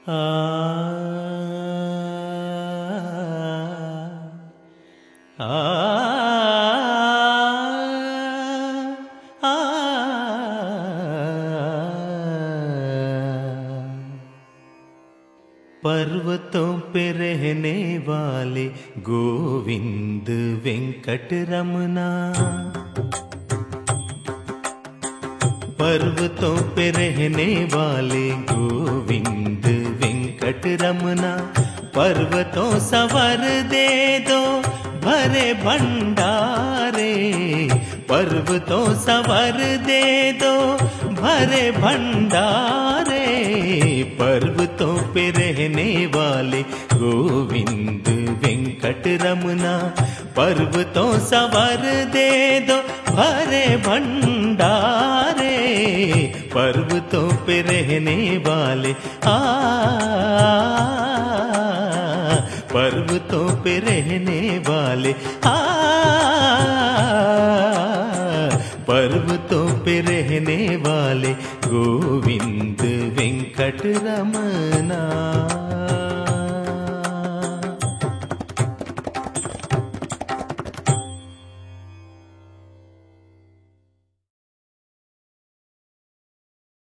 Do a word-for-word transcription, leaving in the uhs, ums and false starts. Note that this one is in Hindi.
आ, आ, आ, पर्वतों पे रहने वाले गोविंद वेंकट रमना, पर्वतों पे रहने वाले गोविंद वेंकट रमना, पर्वतों सवर दे दो भरे भंडारे, पर्वतों सवर दे दो भरे भंडारे, पर्वतों पे रहने वाले गोविंद वेंकट रमना, पर्वतों सवर दे दो भरे भंडारे, पर्वतों पे रहने वाले आ पर्वतों पे रहने वाले आ पर्वतों पे रहने वाले गोविंद वेंकट रमना।